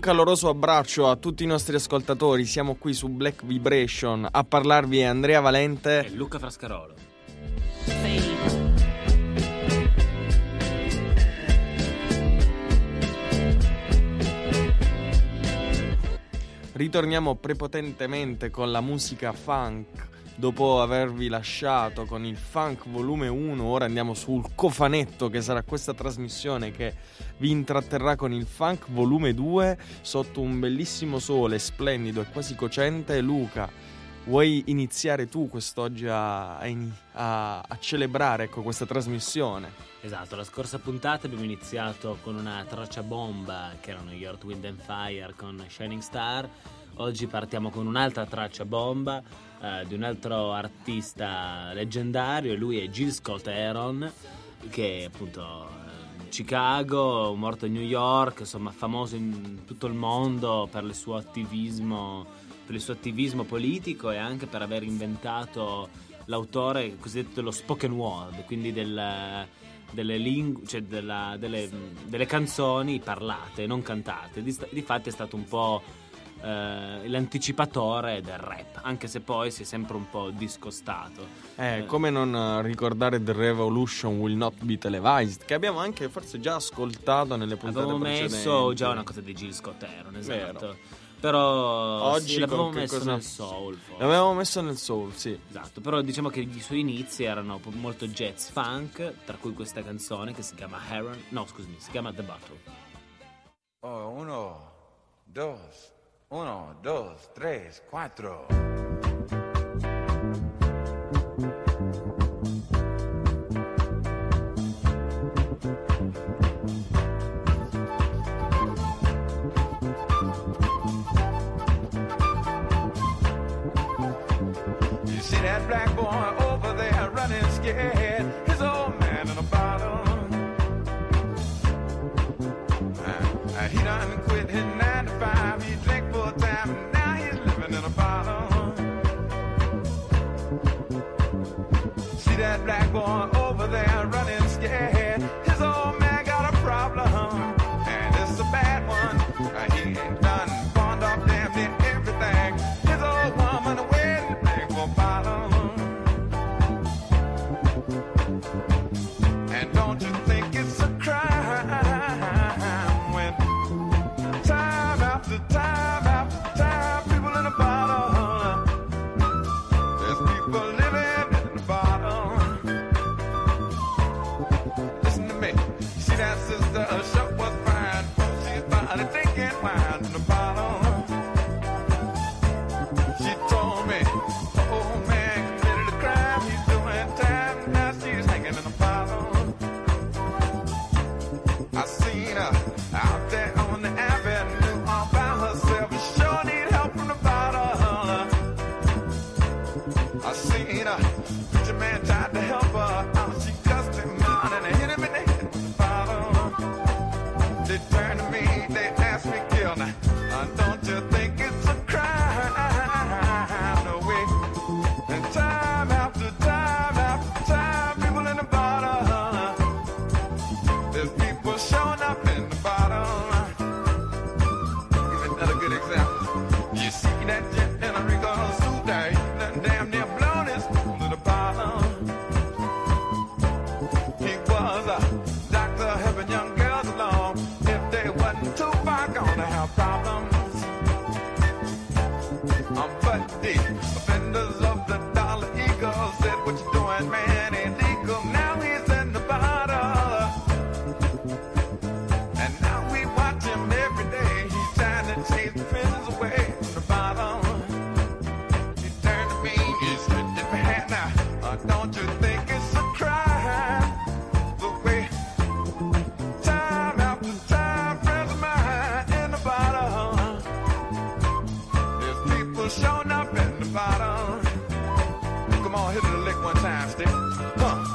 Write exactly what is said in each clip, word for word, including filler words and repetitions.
caloroso abbraccio a tutti i nostri ascoltatori. Siamo qui su Black Vibration a parlarvi è Andrea Valente e Luca Frascarolo. Ritorniamo prepotentemente con la musica funk. Dopo avervi lasciato con il Funk volume uno, ora andiamo sul cofanetto, che sarà questa trasmissione che vi intratterrà con il Funk volume due sotto un bellissimo sole splendido e quasi cocente. Luca, vuoi iniziare tu quest'oggi a, a, a celebrare, ecco, questa trasmissione? Esatto, la scorsa puntata abbiamo iniziato con una traccia bomba che erano gli Earth, Wind and Fire con Shining Star. Oggi partiamo con un'altra traccia bomba eh, di un altro artista leggendario. Lui è Gil Scott-Heron, che è appunto eh, Chicago, morto a New York, insomma famoso in tutto il mondo per il suo attivismo, per il suo attivismo politico e anche per aver inventato l'autore cosiddetto dello spoken word, quindi del delle lingue, cioè della, delle, delle canzoni parlate, non cantate. Difatti è stato un po' eh, l'anticipatore del rap, anche se poi si è sempre un po' discostato. Eh, eh. Come non ricordare The Revolution Will Not Be Televised, che abbiamo anche forse già ascoltato nelle puntate Avevamo precedenti. Avevo messo già una cosa di Gil Scott-Heron, esatto. Vero. Però oggi sì, l'avevamo messo cosa... nel soul, forse. L'avevamo messo nel soul, sì. Esatto, però diciamo che i suoi inizi erano molto jazz funk, tra cui questa canzone che si chiama Heron. No, scusami, si chiama The Battle. Oh, uno, dos, uno, dos, tres, quattro. That black boy over there running scared, his old man in a bottle. Uh, uh, he done quit his nine to five, he drank full time, and now he's living in a bottle. See that black boy over there running scared, his old man got a problem, and it's a bad one. Uh, he ain't done pawned off damn near everything. His old woman away to beg for a bottle. And don't you think it's a crime when time after time after time people in a bottle, there's people living in a bottle. Listen to me, see that sister, her shop was fine, she's finally drinking wine in a bottle. She told me, oh man committed a crime, he's doing time, now she's hanging in a bottle. I seen her out there on the avenue all by herself. She sure need help from the bottle. I seen her, preacher man tried to help her out. She cussed him out and hit him in the head with the bottle. They turned to me, they asked me, kill now. Uh, don't you think it's a crime? No way. And time after time after time, people in the bottle. There's people showing up in the bottle. Give another good example. You see that gent in a regal suit there, he done damn near blown his fool to the bottle. He was a doctor helping young girls along. If they wasn't too far gone to have problems. Um, but the offenders of the Dollar Eagle said, what you doing, man, ain't legal. Now he's in the bottle. And now we watch him every day. He's trying to chase the friends away from the bottle. He turned to me, he said, "If I had now, uh, don't you think it's a crime? The way time after time, friends of mine in the bottle. There's people showing up in the bottle." Come on, hit it a lick one time, stick. Huh.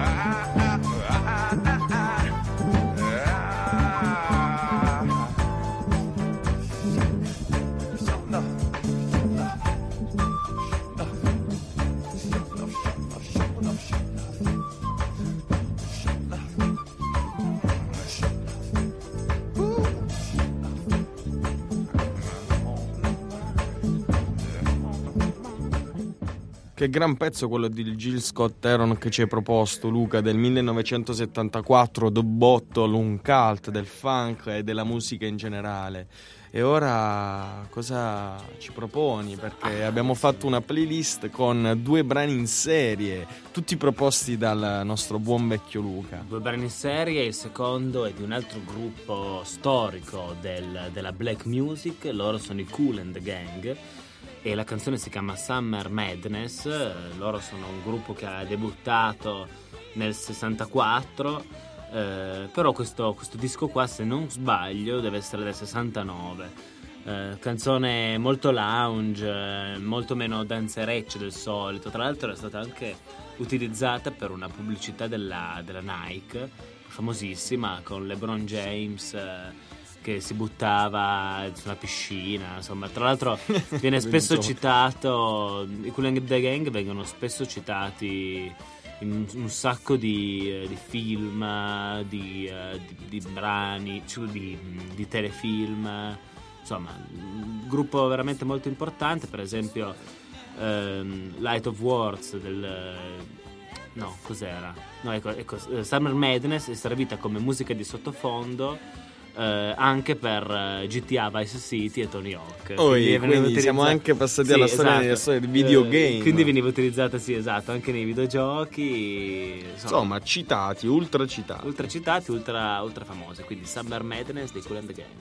Che gran pezzo quello di Gil Scott-Heron che ci hai proposto, Luca, del millenovecentosettantaquattro, The Bottle, un cult del funk e della musica in generale. E ora cosa ci proponi? Perché abbiamo fatto una playlist con due brani in serie, tutti proposti dal nostro buon vecchio Luca. Due brani in serie, il secondo è di un altro gruppo storico del, della black music, loro sono i Kool and the Gang. E la canzone si chiama Summer Madness. Loro sono un gruppo che ha debuttato nel sessantaquattro, eh, però questo, questo disco qua, se non sbaglio, deve essere del sessantanove. Eh, canzone molto lounge, eh, molto meno danzereccia del solito. Tra l'altro è stata anche utilizzata per una pubblicità della, della Nike, famosissima, con LeBron James eh, che si buttava su una piscina, insomma. Tra l'altro viene spesso citato, i Kool and the Gang vengono spesso citati in un, un sacco di, di film, di, di, di brani, cioè di, di telefilm, insomma, un gruppo veramente molto importante. Per esempio um, Light of Words del... no, cos'era? No, ecco, ecco, Summer Madness è servita come musica di sottofondo Eh, anche per uh, G T A, Vice City e Tony Hawk. Oh, quindi, quindi utilizza... siamo anche passati sì, alla storia, esatto. della storia di videogame. Uh, quindi veniva utilizzata, sì, esatto, anche nei videogiochi. Insomma, insomma citati, ultra citati. Ultra citati, ultra, ultra famosi. Quindi Summer Madness dei Kool and the Gang.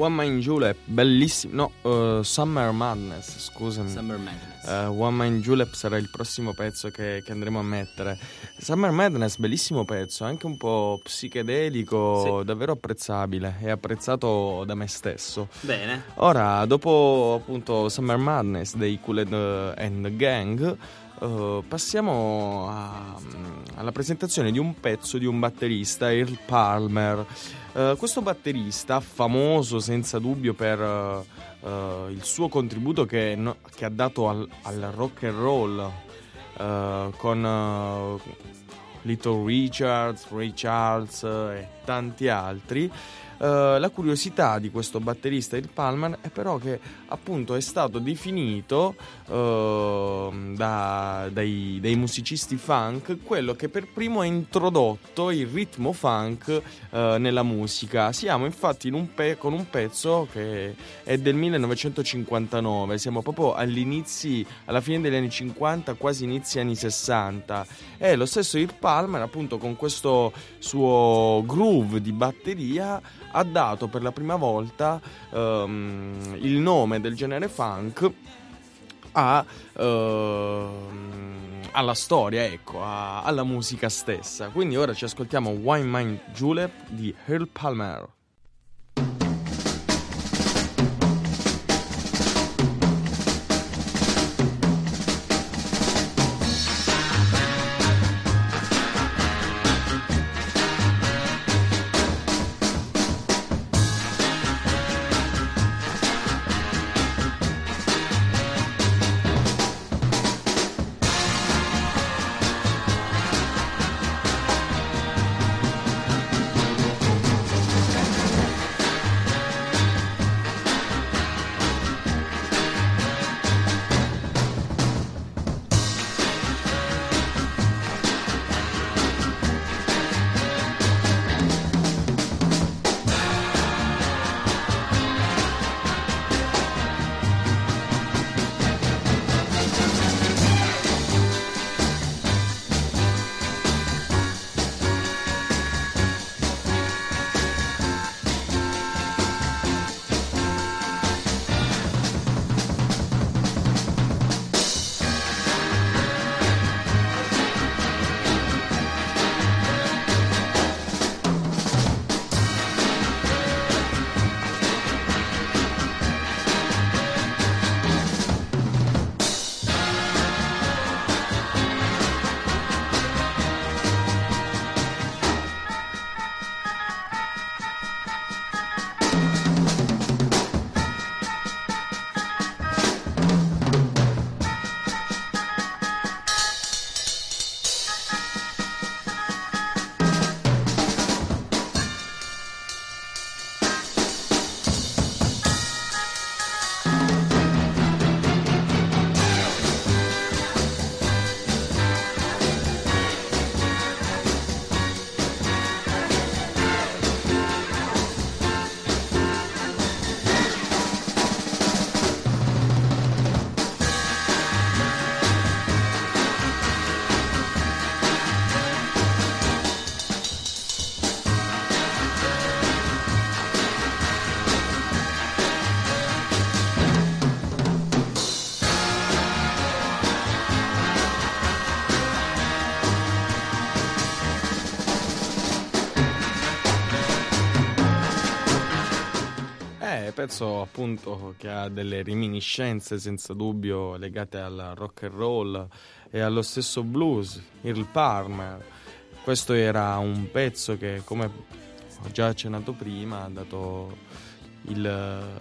One Mind Julep, bellissimo. No, uh, Summer Madness, scusami. Summer Madness. Uh, One Mind Julep sarà il prossimo pezzo che, che andremo a mettere. Summer Madness, bellissimo pezzo, anche un po' psichedelico, sì. Davvero apprezzabile e apprezzato da me stesso. Bene. Ora, dopo appunto Summer Madness dei Kool and the Gang, Uh, passiamo a, alla presentazione di un pezzo di un batterista, Earl Palmer. Uh, questo batterista, famoso senza dubbio per uh, uh, il suo contributo che, no, che ha dato al, al rock and roll uh, con uh, Little Richards, Ray Charles uh, e tanti altri. Uh, la curiosità di questo batterista, il Palmer, è però che appunto è stato definito uh, da, dai, dai musicisti funk quello che per primo ha introdotto il ritmo funk uh, nella musica. Siamo infatti in un pe- con un pezzo che è del millenovecentocinquantanove, siamo proprio all'inizi, alla fine degli anni cinquanta, quasi inizi anni sessanta, e lo stesso il Palmer appunto con questo suo groove di batteria ha dato per la prima volta um, il nome del genere funk a, uh, alla storia, ecco, a, alla musica stessa. Quindi ora ci ascoltiamo One Mind Julep di Earl Palmer. Pezzo appunto che ha delle reminiscenze senza dubbio legate al rock and roll e allo stesso blues, Earl Palmer. Questo era un pezzo che, come ho già accennato prima, ha dato il,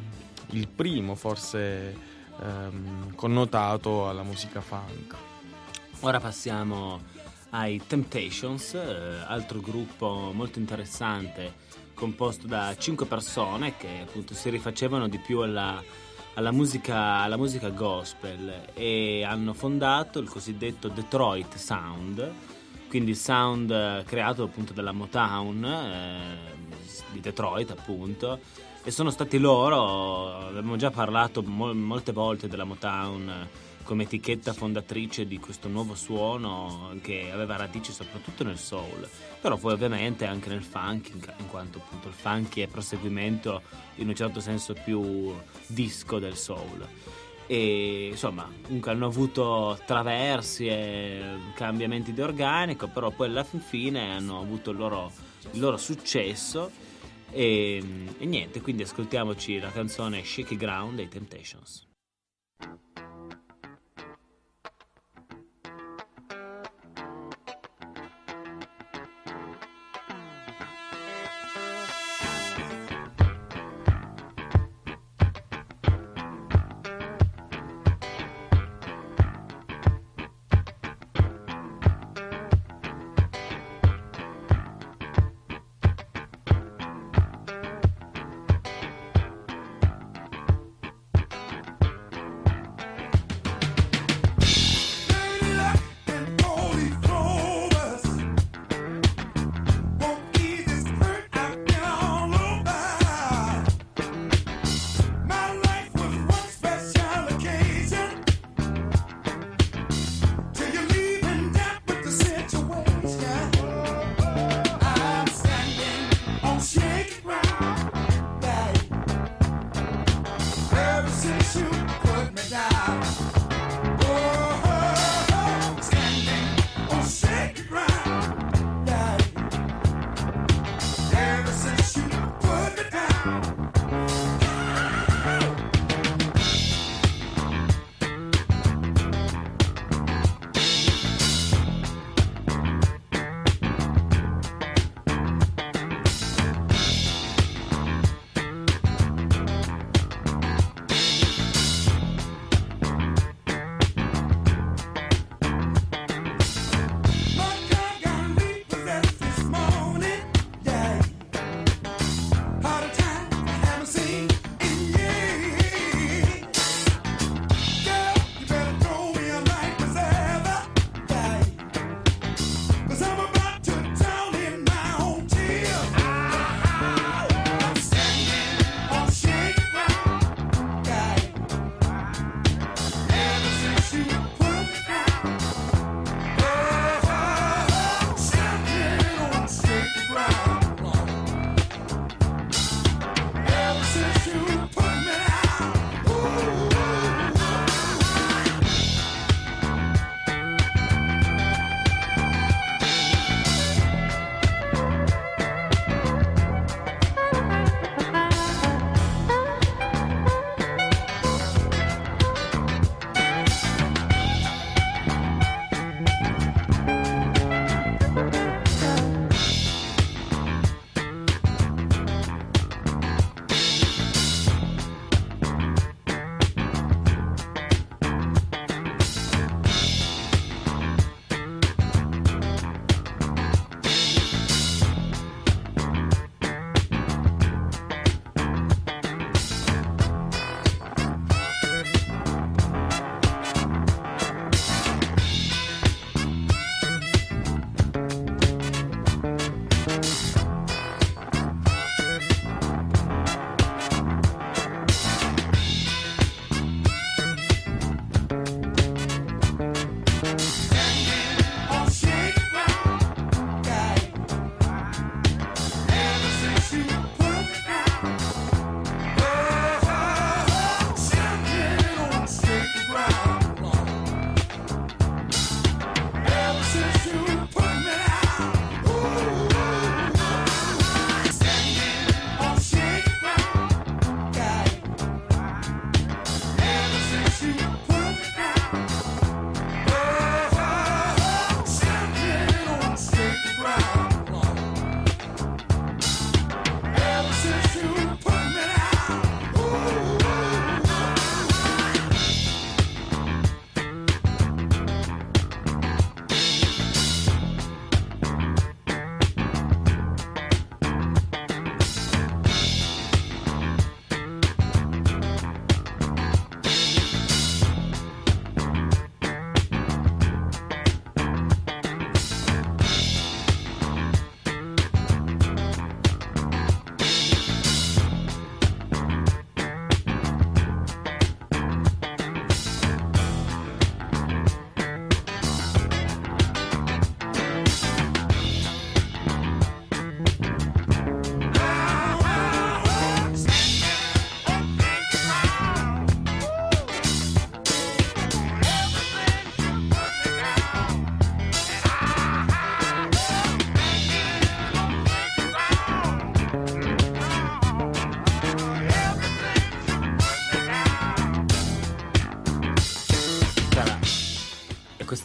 il primo forse ehm, connotato alla musica funk. Ora passiamo ai Temptations, eh, altro gruppo molto interessante composto da cinque persone che appunto si rifacevano di più alla, alla, musica, alla musica gospel, e hanno fondato il cosiddetto Detroit Sound, quindi il sound creato appunto dalla Motown eh, di Detroit appunto, e sono stati loro, abbiamo già parlato mol, molte volte della Motown come etichetta fondatrice di questo nuovo suono che aveva radici soprattutto nel soul, però poi ovviamente anche nel funk, in quanto appunto il funk è proseguimento in un certo senso più disco del soul. E insomma comunque hanno avuto traversi e cambiamenti di organico, però poi alla fine hanno avuto il loro, il loro successo e, e niente, quindi ascoltiamoci la canzone Shaky Ground dei Temptations.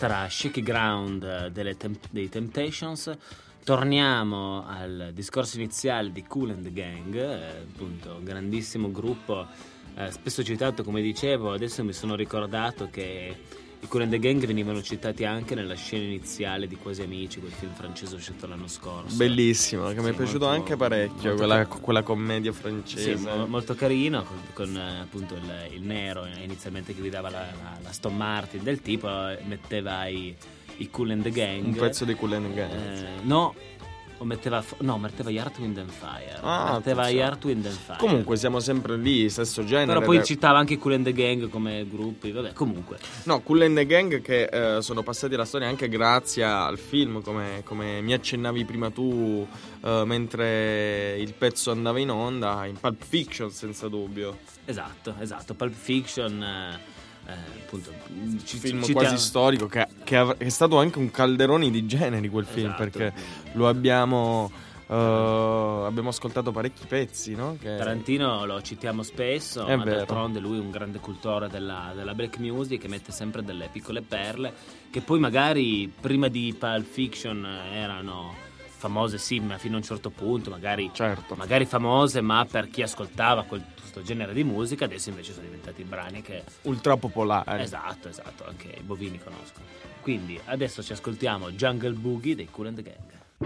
questa era Shaky Ground delle Temp- dei Temptations. Torniamo al discorso iniziale di Kool and the Gang, eh, appunto un grandissimo gruppo, eh, spesso citato, come dicevo. Adesso mi sono ricordato che i Kool and the Gang venivano citati anche nella scena iniziale di Quasi Amici, quel film francese uscito l'anno scorso. Bellissimo, che sì, mi è piaciuto molto, anche parecchio, quella, car- quella commedia francese. Sì, mo- molto carino, con, con eh, appunto il, il nero inizialmente che guidava la, la, la Aston Martin del tipo, eh, metteva i, i Kool and the Gang. Un pezzo di Kool and the Gang. Eh, no, o metteva, no, metteva Earth, Wind and Fire. Ah, metteva attenzione. Earth, Wind and Fire. Comunque siamo sempre lì, stesso genere. Però poi beh. citava anche i Kool and the Gang come gruppi, vabbè, comunque. No, Kool and the Gang che eh, sono passati alla storia anche grazie al film, come, come mi accennavi prima tu, eh, mentre il pezzo andava in onda, in Pulp Fiction senza dubbio. Esatto, esatto, Pulp Fiction, eh, eh, appunto, ci, Film ci- quasi citiamo- storico che, che av- è stato anche un calderone di generi quel film, Esatto. perché lo abbiamo, eh, abbiamo ascoltato parecchi pezzi, no? Che... Tarantino lo citiamo spesso, È ma vero. d'altronde lui è un grande cultore della, della black music, che mette sempre delle piccole perle che poi magari prima di Pulp Fiction erano famose, sì, ma fino a un certo punto, magari, Certo. magari famose, ma per chi ascoltava quel, questo genere di musica. Adesso invece sono diventati brani che... Ultra popolare. Esatto, esatto, anche i bovini conoscono. Quindi adesso ci ascoltiamo Jungle Boogie dei Kool and the Gang.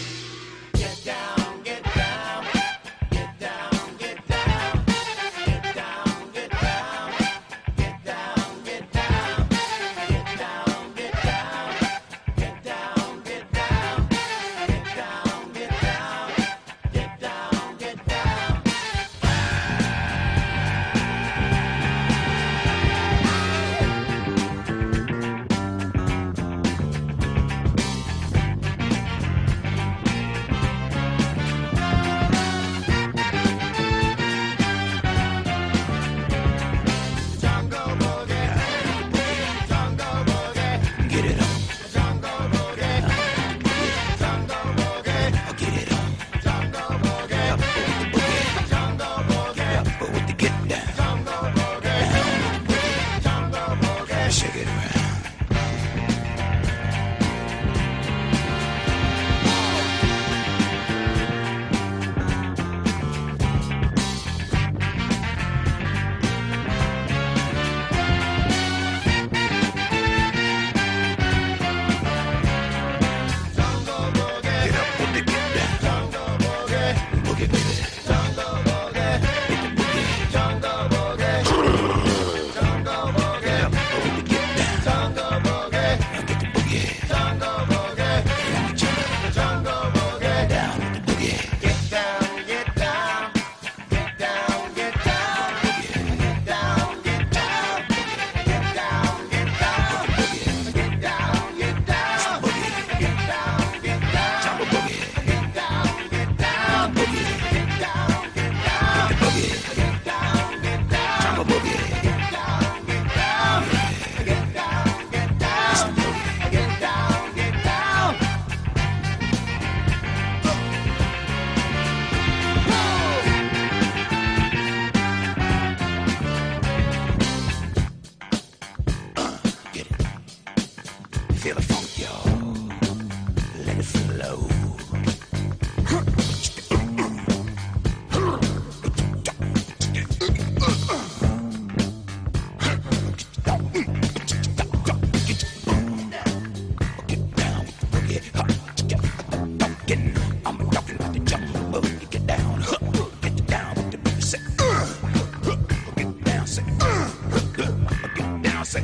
Feel the funk, y'all. Let it flow. Get down, get talking. I'm talking about the jungle. Get down, get down with the booty. Say, get down, say, get down, say.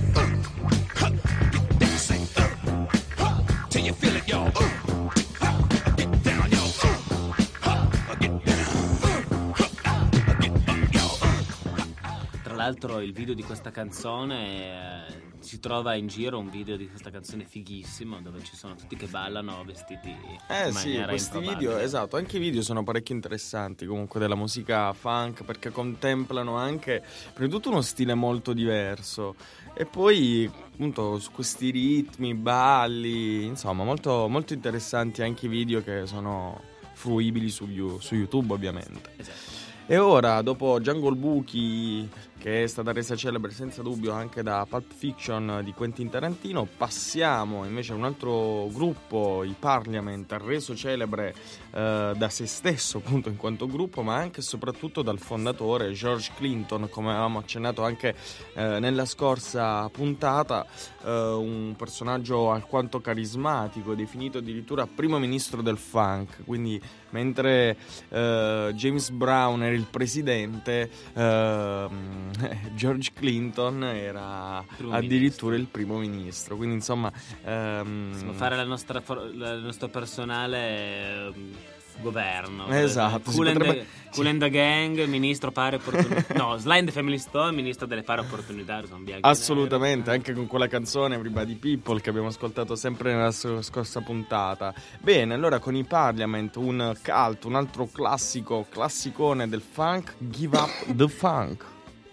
Till you feel it, y'all. Get down, y'all. Get down. Get up, y'all. Tra l'altro il video di questa canzone, eh, si trova in giro un video di questa canzone fighissimo dove ci sono tutti che ballano vestiti Eh in sì, maniera questi improbabile. video, esatto, anche i video sono parecchio interessanti comunque della musica funk, perché contemplano anche prima di tutto uno stile molto diverso e poi appunto su questi ritmi, balli, insomma molto, molto interessanti anche i video che sono fruibili su, You- su YouTube ovviamente. Esatto. E ora, dopo Jungle Boogie, che è stata resa celebre senza dubbio anche da Pulp Fiction di Quentin Tarantino. Passiamo invece a un altro gruppo, i Parliament, reso celebre eh, da se stesso appunto in quanto gruppo, ma anche e soprattutto dal fondatore George Clinton, come avevamo accennato anche eh, nella scorsa puntata, eh, un personaggio alquanto carismatico, definito addirittura primo ministro del funk. Quindi mentre eh, James Brown era il presidente, eh, George Clinton era Primo addirittura ministro. il primo ministro. Quindi insomma ehm, Possiamo fare la nostra for- la- il nostro personale ehm, governo. Esatto, si Cool, and potrebbe- the, Cool and the Gang, ministro pari opportunità. No, Sly and the Family Stone, ministro delle pari opportunità. Sono bianchi e assolutamente, neri. anche con quella canzone Everybody People che abbiamo ascoltato sempre nella s- scorsa puntata. Bene, allora con i Parliament, un cult, un altro classico, classicone del funk, Give Up the Funk.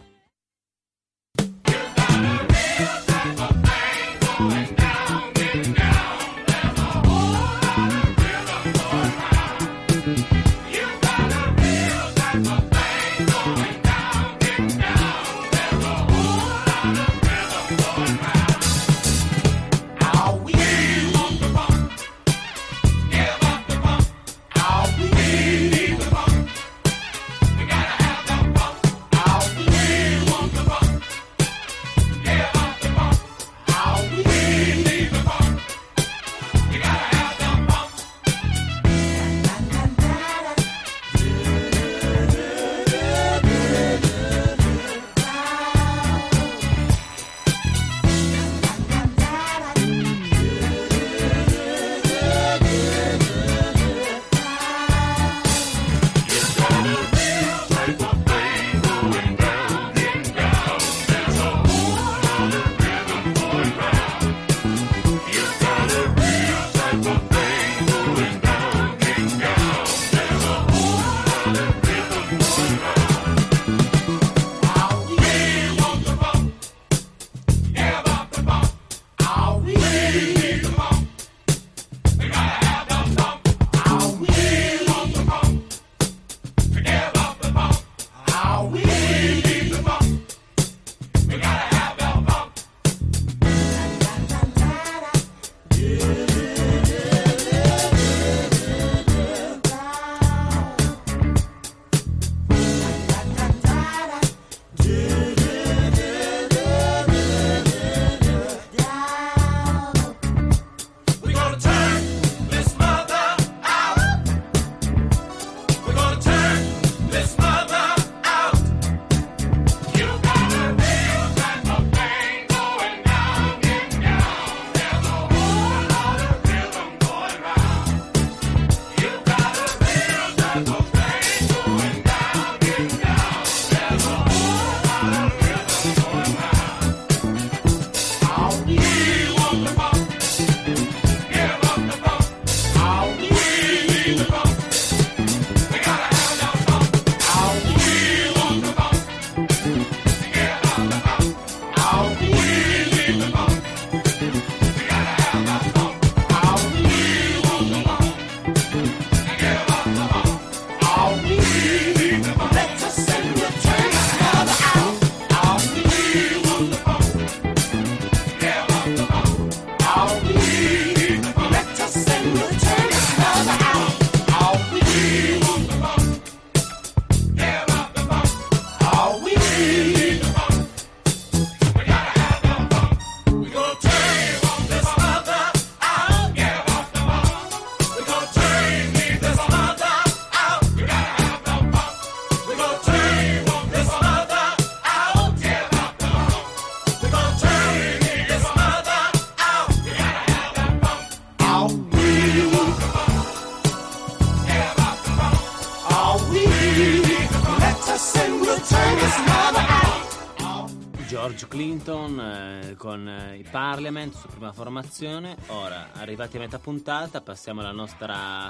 George Clinton eh, con eh, i Parliament, sua prima formazione. Ora, arrivati a metà puntata, passiamo alla nostra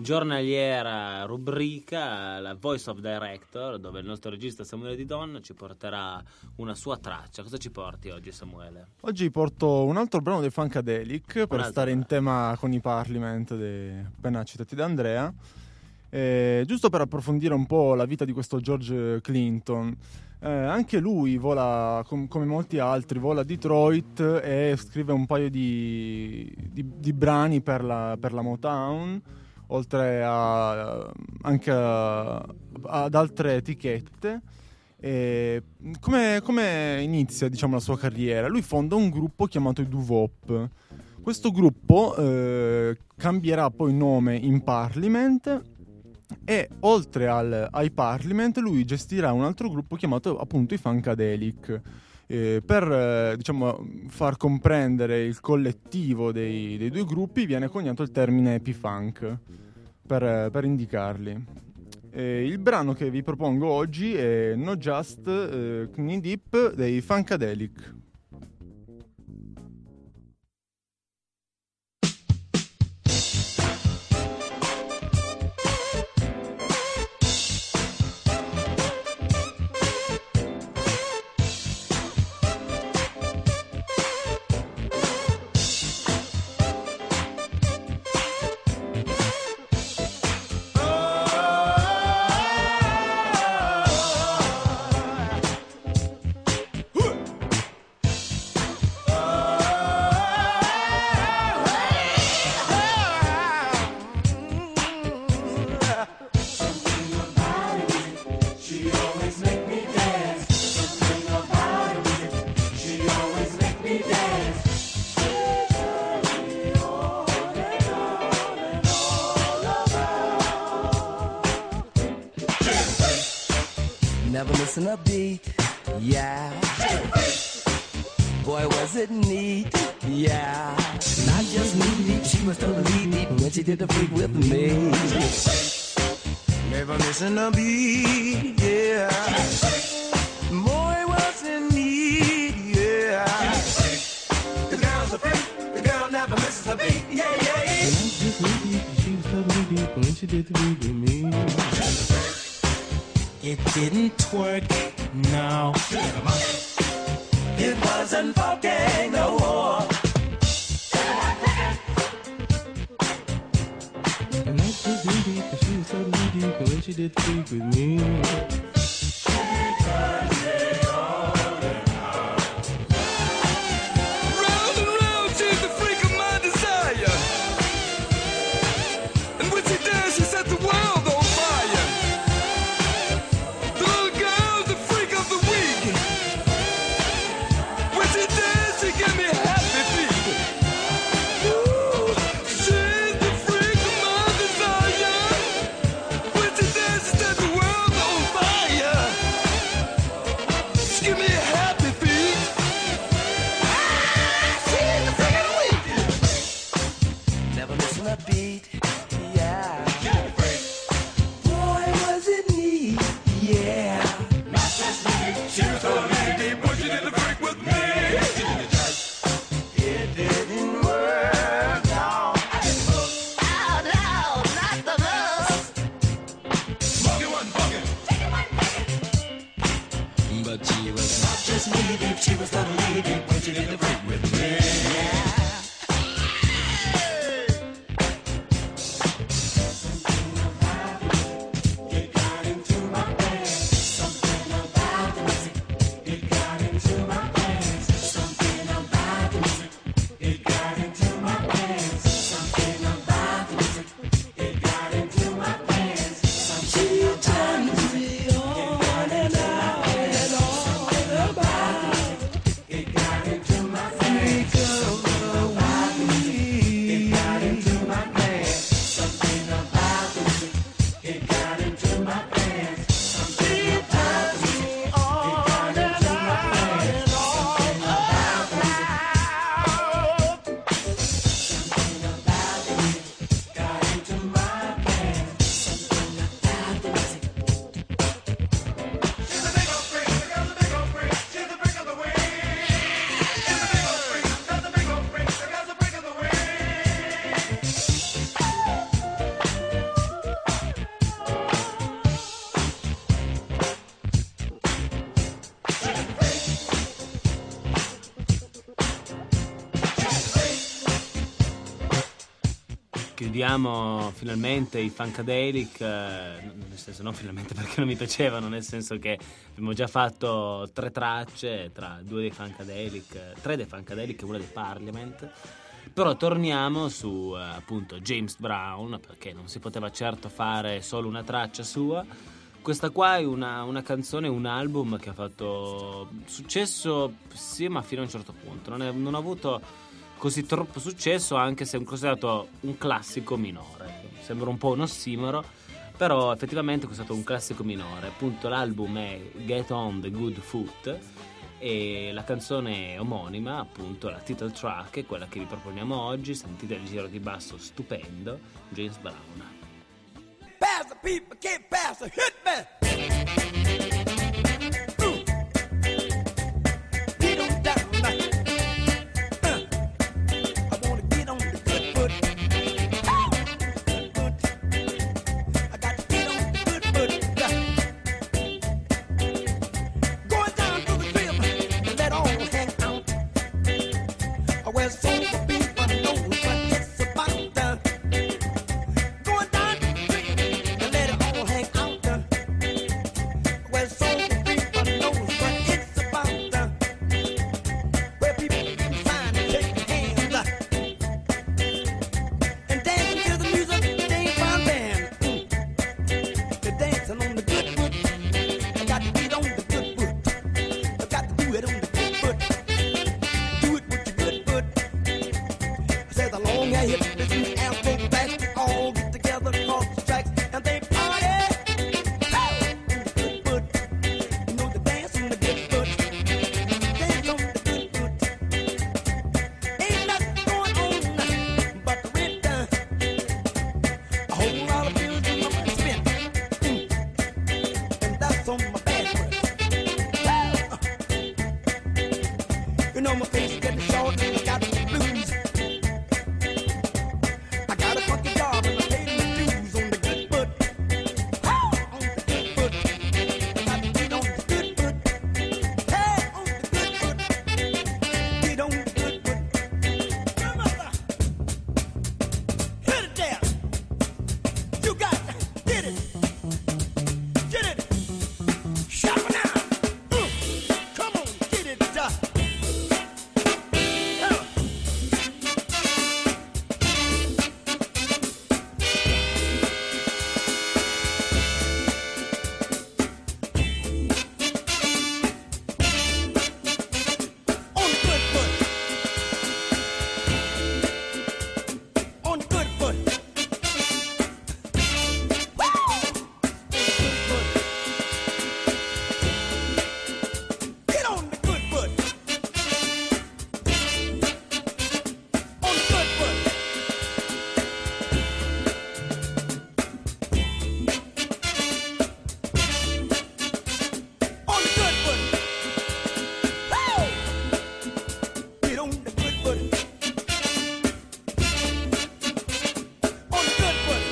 giornaliera rubrica, la Voice of Director, dove il nostro regista Samuele Di Donna ci porterà una sua traccia. Cosa ci porti oggi, Samuele? Oggi porto un altro brano dei Funkadelic per altro stare in brano. tema con i Parliament de... appena citati da Andrea. Eh, giusto per approfondire un po' la vita di questo George Clinton, eh, anche lui vola, com- come molti altri, vola a Detroit e scrive un paio di, di, di brani per la, per la Motown, oltre a, anche a, ad altre etichette. E come, come inizia, diciamo, la sua carriera? Lui fonda un gruppo chiamato i Doo-Wop. Questo gruppo eh, cambierà poi nome in Parliament, e oltre al, ai Parliament lui gestirà un altro gruppo chiamato appunto i Funkadelic, eh, per eh, diciamo far comprendere il collettivo dei, dei due gruppi viene coniato il termine P-Funk per, per indicarli. Eh, il brano che vi propongo oggi è No Just eh, Knee Deep dei Funkadelic. Never missing a beat, yeah. Boy, was it neat, yeah. Not just knee deep, she was totally deep when she did the freak with me. Never missing a beat, yeah. Boy, was it neat, yeah. The girl's a freak, the girl never misses a beat, yeah, yeah, yeah. Not just knee deep, she was totally deep when she did the freak with me. It didn't twerk, no. It wasn't funky, no more. And I just did deep, but she was totally deep when she did the freak with me. Round and round, she's the freak of my desire. And when she does, she set the world on fire. She was totally deep when she did the freak with me. Yeah. It Ritroviamo finalmente i Funkadelic, eh, nel senso non finalmente perché non mi piacevano, nel senso che abbiamo già fatto tre tracce tra due dei Funkadelic, tre dei Funkadelic e una dei Parliament. Però torniamo su eh, appunto James Brown, perché non si poteva certo fare solo una traccia sua. Questa qua è una, una canzone, un album che ha fatto successo, sì, ma fino a un certo punto. Non, è, non ha avuto così troppo successo, anche se è considerato un classico minore. Sembra un po' un ossimoro, però effettivamente è stato un classico minore. Appunto l'album è Get On The Good Foot e la canzone omonima, appunto la title track, è quella che vi proponiamo oggi. Sentite il giro di basso stupendo, James Brown. Pass the people, can't pass the hit me. Ooh. Get on down now. Uh. I wanna get on the good foot. Oh. Good foot. I got to get on the good foot. Yeah. Going down to the crib and let all hang out. I wear so the people know what it's about. Uh. Going down to the crib and let it all hang out. Uh. Where so the people know what it's about. Uh. Where people can sign and shake their hands. Uh. And dancing to the music, they ain't fine band. Mm. They're dancing on the good foot. I got to get on the good foot. I got to do it on the good foot. Do it with your good foot. I said the long hair hip, listen to afro backs, they all get together across the tracks and they party. Oh, on the good foot. You know the dance on the good foot. Dance on the good foot. Ain't nothing going on but the rent done. A whole lot of bills in my money spent. Mm. And that's on my bad foot. Oh. You know my face is getting short and I got the blues. I got a funky job and I pay my dues on the good foot. Oh, on the good foot. I got to get on the good foot. Hey, on the good foot. Get on the good foot. Come on, hit it there. You got it. Get it. Get it. Shut it now. Uh, come on, get it. Uh. Uh. On the good foot. On the good foot. Woo! On the good foot. Get on the good foot. On the good foot. On the good foot. Woo! Get on the good foot. On the good foot.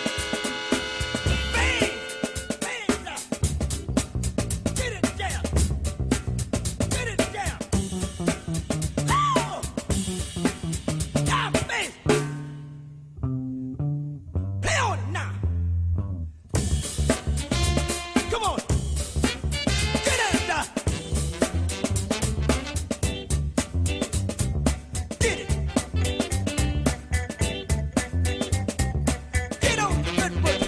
Bang! Bang! Down. Get it down. Get it down. Oh! Down, bang! Play on it now. Come on. Get it down. Get it. Get on the good foot.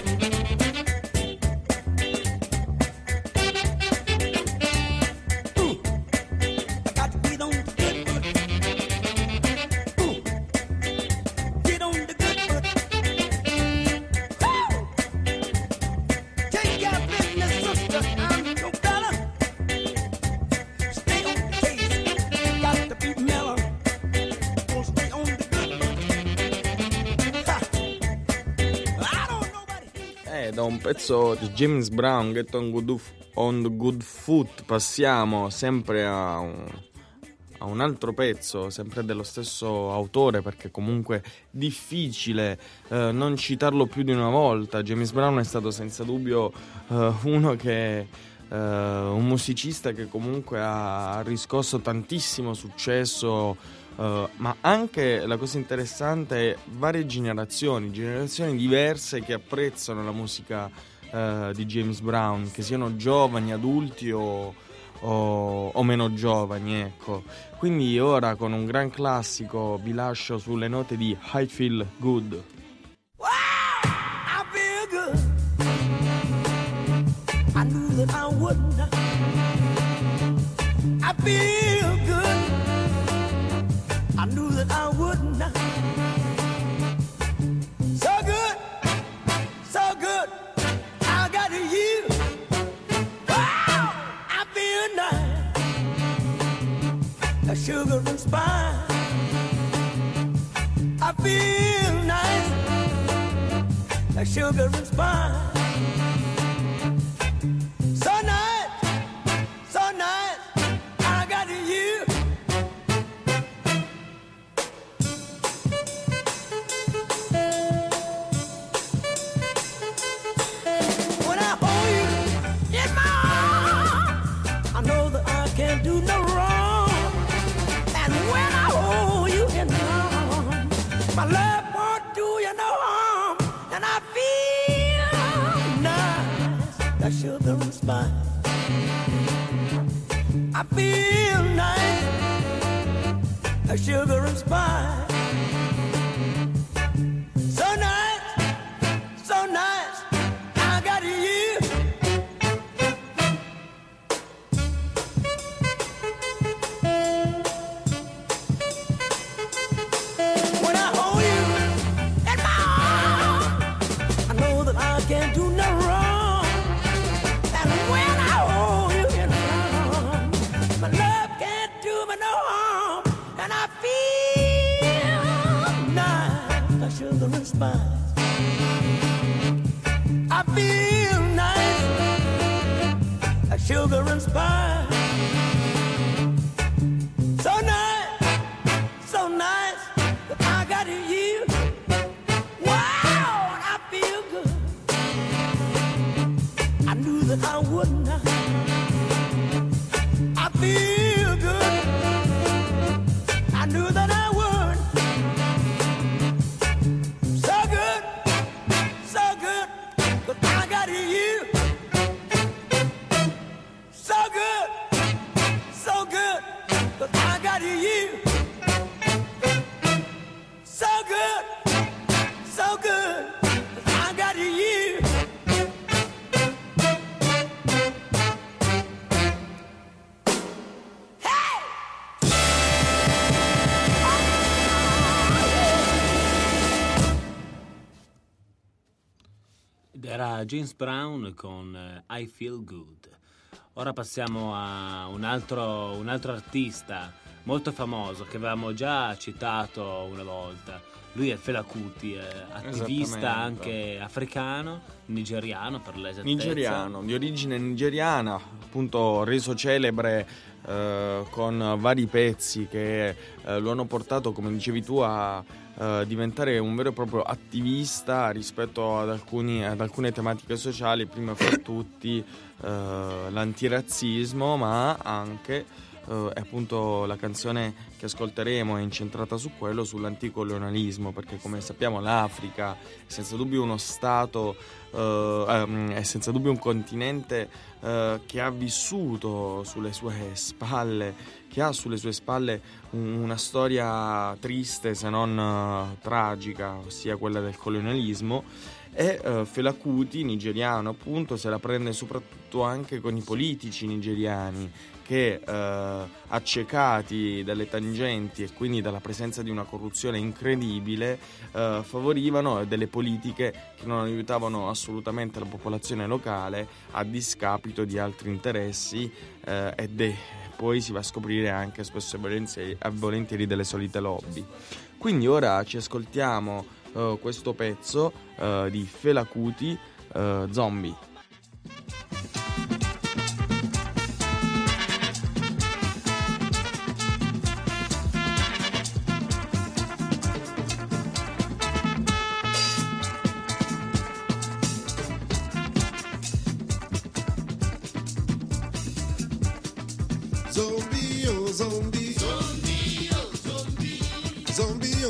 Ooh. I got to get on the good foot. Ooh. Get on the good foot. Woo! Take your business, sister. I'm your fella. Stay on the case. Got to be mellow. Gonna stay on the good foot. Ha. I don't know what it is. Eh, da un pezzo di James Brown, Get On, good F- on the Good Foot, passiamo sempre a un, a un altro pezzo, sempre dello stesso autore, perché comunque è difficile eh, non citarlo più di una volta. James Brown è stato senza dubbio eh, uno che... eh, un musicista che comunque ha riscosso tantissimo successo Uh, ma anche la cosa interessante è varie generazioni, generazioni diverse che apprezzano la musica uh, di James Brown, che siano giovani, adulti o, o, o meno giovani, ecco. Quindi ora con un gran classico vi lascio sulle note di I Feel Good. Wow, I feel good. I knew that I wouldn't. I feel good. I knew that I wouldn't. So good, so good. I got you. Wow, I feel nice. A sugar and spice. I feel nice. A sugar and spice. So nice, so nice. I got you. When I hold you in my arms, I know that I can't do no wrong. And when I hold you in my arms, my love won't do you no harm. And I feel nice, that sugar and spice. I feel nice, that sugar and spice. So nice, so nice, I got you. When I hold you in my arms, I know that I can't do no wrong. And when I hold you in my arms, my love can't do me no harm. And I feel nice, like sugar and spice. I feel nice, like sugar and spice. So nice, so nice, that I got you. Wow, I feel good. I knew that I wouldn't. I feel good. I knew that I would. So good, so good, but I got you. So good, so good, but I got you. So good, so good, but I got you. Ed era James Brown con eh, I Feel Good. Ora passiamo a un altro, un altro artista molto famoso che avevamo già citato una volta. Lui è Fela Kuti, eh, attivista Esattamente. anche africano, nigeriano per l'esattezza. Nigeriano, di origine nigeriana, appunto reso celebre eh, con vari pezzi che eh, lo hanno portato, come dicevi tu, a eh, diventare un vero e proprio attivista rispetto ad, alcuni, ad alcune tematiche sociali, prima fra tutti eh, l'antirazzismo, ma anche Uh, e appunto la canzone che ascolteremo è incentrata su quello, sull'anticolonialismo, perché come sappiamo l'Africa è senza dubbio uno stato, uh, um, è senza dubbio un continente uh, che ha vissuto sulle sue spalle, che ha sulle sue spalle un, una storia triste se non uh, tragica, ossia quella del colonialismo. E uh, Fela Kuti, nigeriano appunto, se la prende soprattutto anche con i politici nigeriani che uh, accecati dalle tangenti e quindi dalla presenza di una corruzione incredibile uh, favorivano delle politiche che non aiutavano assolutamente la popolazione locale a discapito di altri interessi uh, e de- poi si va a scoprire anche spesso e volentieri, e volentieri delle solite lobby. Quindi ora ci ascoltiamo Uh, questo pezzo uh, di Fela Kuti, uh, Zombie. Zombie, oh zombie, zombie, oh zombie.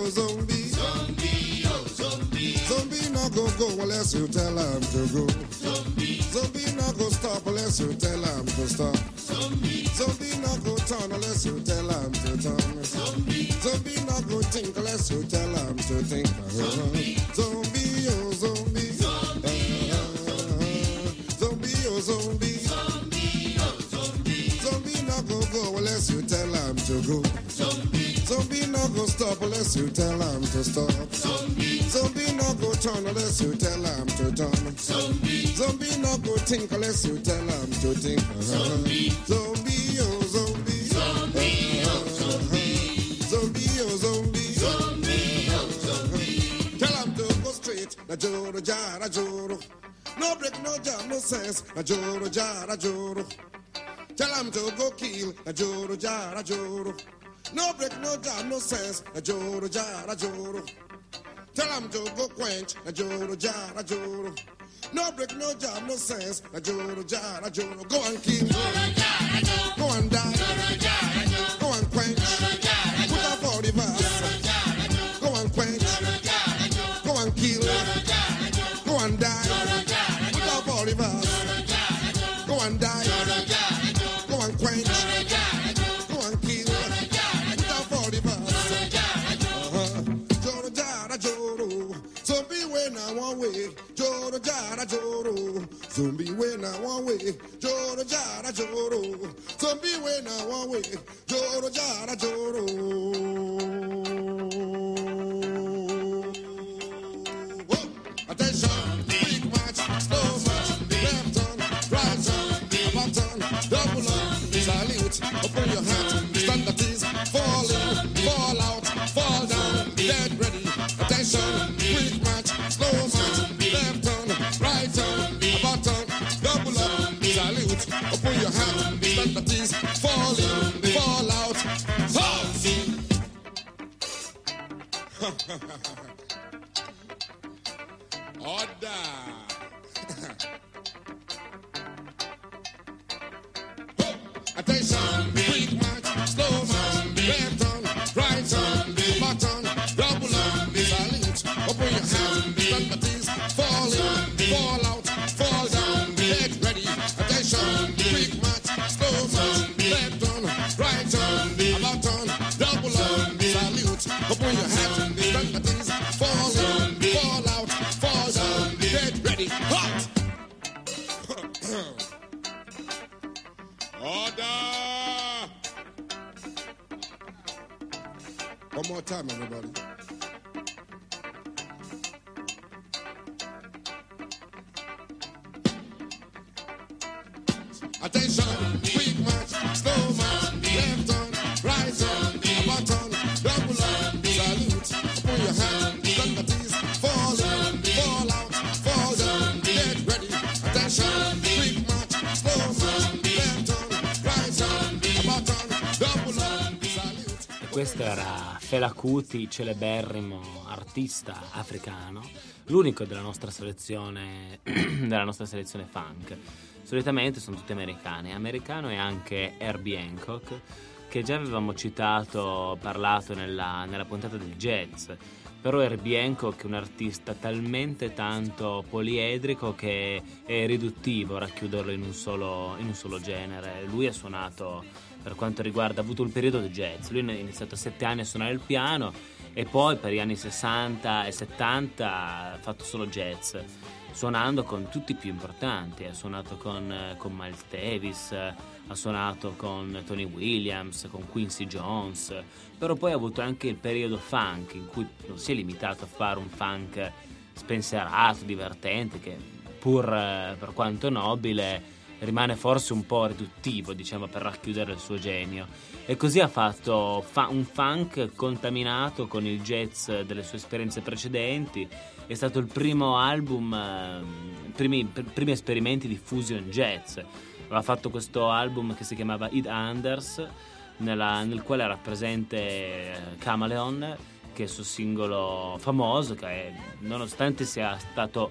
zombie. Zombie, oh, zombie. Zombie not go go unless you tell him to go. Zombie. Zombie not go stop unless you tell him to stop. Zombie. Zombie not go turn unless you tell him to turn. Zombie. Zombie not go think unless you tell him to think. Zombie. Zombie, oh, zombie. Zombie, oh, zombie. Zombie, oh, zombie. Zombie, oh, zombie. Zombie not go go unless you tell him to go. Zombie. Zombie not go stop unless you tell him to stop. Zombie. Zombie not go turn unless you tell him to turn. Zombie. Zombie not go think unless you tell him to think. Zombie. Zombie, oh, zombie. Zombie, oh, zombie. Zombie, oh, zombie. Zombie, oh, zombie. Tell him to go straight. Na joro, jara, joro. No break, no jam, no sense. Na joro, jara, joro. Tell him to go kill. Na joro, jara, joro. No break, no jam, no sense. Na joro, jara, joro. Tell him to go quench. Na joro, jara, joro. No break, no jam, no sense. Na joro, jara, joro. Go and kill. Go and die. Go and quench. Put up all the verse. Go and quench. Go and kill. Go and die. Put up all the verse. Go and die. Go and quench. Go and kill. Put up all the verse. Uh-huh. Joro, jara, joro. Zombie when I one way. Joro, jara, joro. Zombie when I one way. Joro, jara, joro. Zombie when I one way. Joro, jara, joro. Whoa. Attention, quick march, slow march, left turn, right turn, back turn, double up, salute, open your hat, stand at ease, fall in, fall out, fall down, dead ready. Attention, quick march, slow march, left turn, right turn, back turn, double up, salute, open your hat, stand at ease, fall in, fall out, fall. Order. Attention, quick march, slow march, left turn, right turn, back turn, double up, salute, open your hands, stand at ease, fall in, fall out, fall down, get ready. Attention, quick march, slow march, left turn, right turn, back turn, double up, salute, open your hands, stand at ease, fall in, fall out, fall down, get ready. Hot! Order! One more time, everybody. Attention, quick march, slow march, left turn, right turn, back turn, double up, salute, open your hand, stand at ease, fall in, fall out, fall down, get ready. Attention, quick march, slow march, left turn, right turn, back turn, double up, salute. E questo era Fela Kuti, celeberrimo artista africano, l'unico della nostra selezione della nostra selezione funk. Solitamente sono tutti americani. Americano è anche Herbie Hancock, che già avevamo citato, parlato nella, nella puntata del jazz. Però Herbie Hancock è un artista talmente tanto poliedrico che è riduttivo racchiuderlo in un solo, in un solo genere. Lui ha suonato, per quanto riguarda, ha avuto il periodo del jazz. Lui ha iniziato a sette anni a suonare il piano e poi per gli anni sessanta e settanta ha fatto solo jazz, suonando con tutti i più importanti. Ha suonato con, con Miles Davis, ha suonato con Tony Williams, con Quincy Jones, però poi ha avuto anche il periodo funk, in cui non si è limitato a fare un funk spensierato, divertente, che pur per quanto nobile rimane forse un po' riduttivo, diciamo, per racchiudere il suo genio. E così ha fatto fa- un funk contaminato con il jazz delle sue esperienze precedenti. È stato il primo album, eh, primi, pr- primi esperimenti di fusion jazz. Aveva fatto questo album che si chiamava Id Anders, nella, nel quale era presente Chameleon, che è il suo singolo famoso, che nonostante sia stato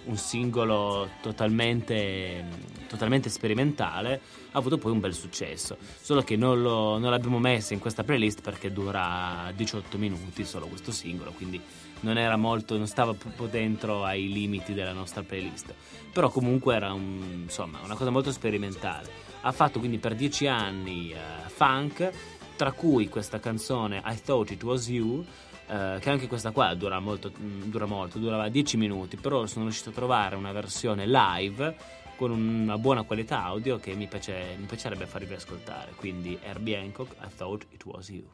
un singolo totalmente, totalmente sperimentale, ha avuto poi un bel successo, solo che non, lo, non l'abbiamo messo in questa playlist perché dura diciotto minuti solo questo singolo, quindi non era molto, non stava proprio dentro ai limiti della nostra playlist, però comunque era un, insomma, una cosa molto sperimentale. Ha fatto quindi per dieci anni uh, funk, tra cui questa canzone I Thought It Was You, uh, che anche questa qua dura molto, dura molto, durava dieci minuti, però sono riuscito a trovare una versione live con una buona qualità audio che mi, piace, mi piacerebbe farvi ascoltare. Quindi Herbie Hancock, I Thought It Was You.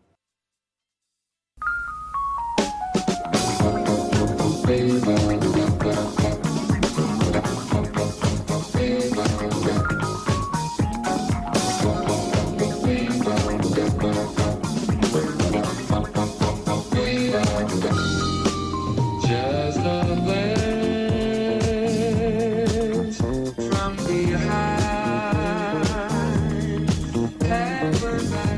Just a glance from behind, heaven by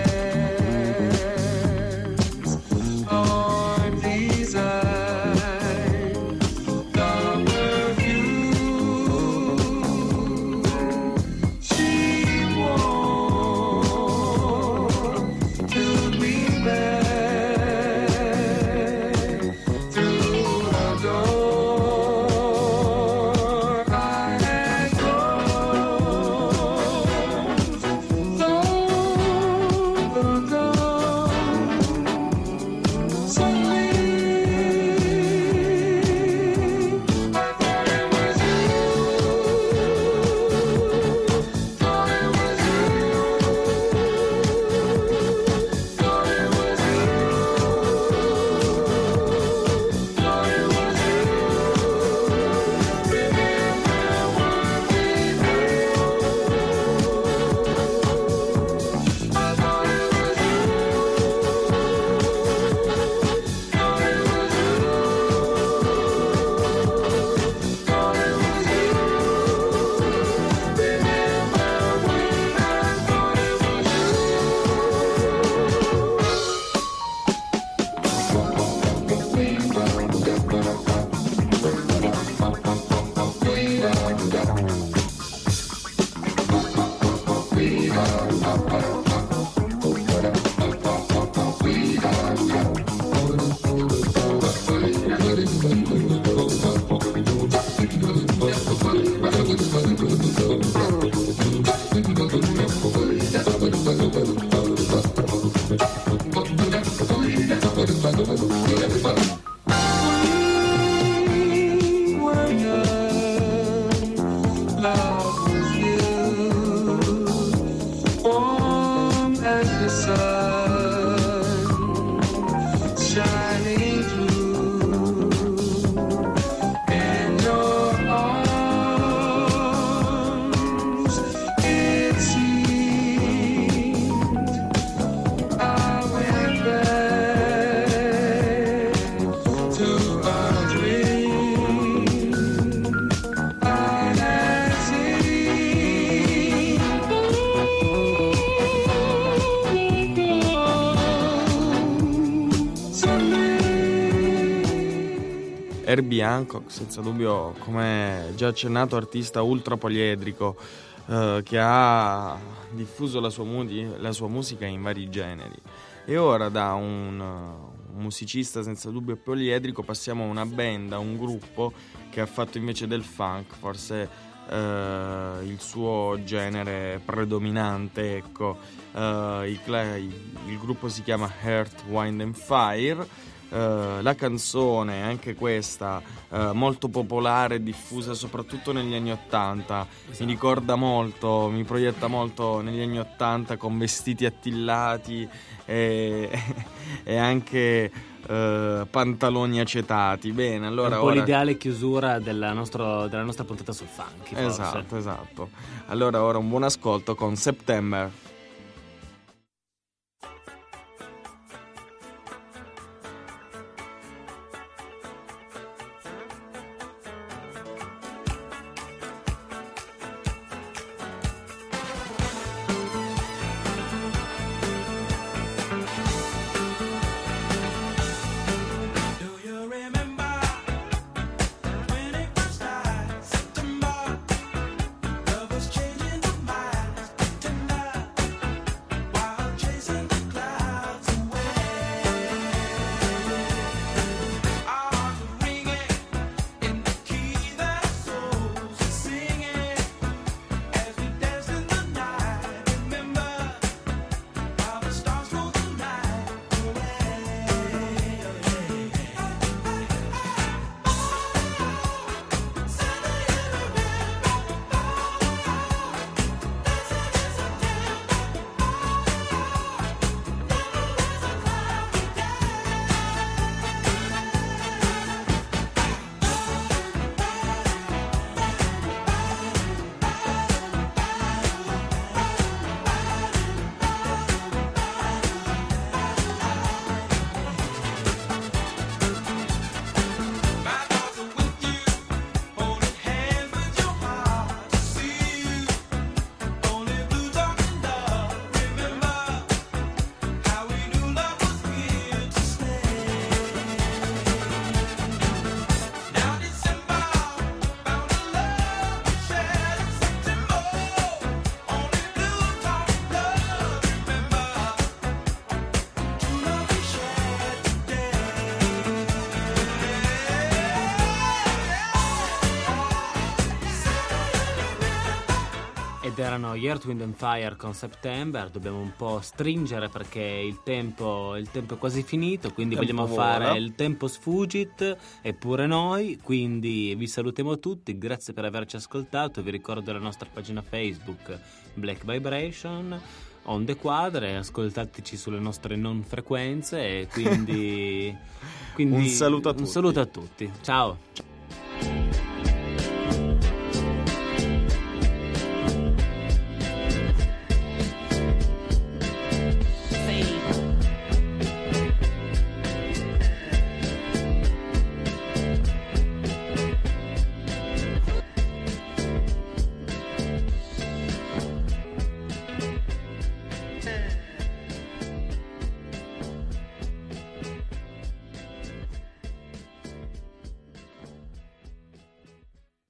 chance, or design, the perfume she wore took me back. Herbie Hancock, senza dubbio, come già accennato, artista ultra poliedrico eh, che ha diffuso la sua, mudi- la sua musica in vari generi. E ora da un, un musicista senza dubbio poliedrico passiamo a una band, a un gruppo che ha fatto invece del funk forse eh, il suo genere predominante, ecco. Eh, il, il gruppo si chiama Earth, Wind and Fire. Uh, la canzone, anche questa, uh, molto popolare e diffusa soprattutto negli anni ottanta, esatto. Mi ricorda molto, mi proietta molto negli anni ottanta con vestiti attillati e, e anche uh, pantaloni acetati. Bene, allora un po' ora... l'ideale chiusura della, nostro, della nostra puntata sul funk, forse. Esatto, esatto. Allora ora un buon ascolto con September. Do you remember when it first started? Ed erano Earth, Wind and Fire con September. Dobbiamo un po' stringere perché il tempo, il tempo è quasi finito, quindi Tempo vogliamo vola. fare il tempo sfugit e pure noi, quindi vi salutiamo tutti, grazie per averci ascoltato. Vi ricordo la nostra pagina Facebook Black Vibration, Onde Quadre, ascoltateci sulle nostre non frequenze e quindi, quindi Un saluto a un tutti. saluto a tutti. Ciao.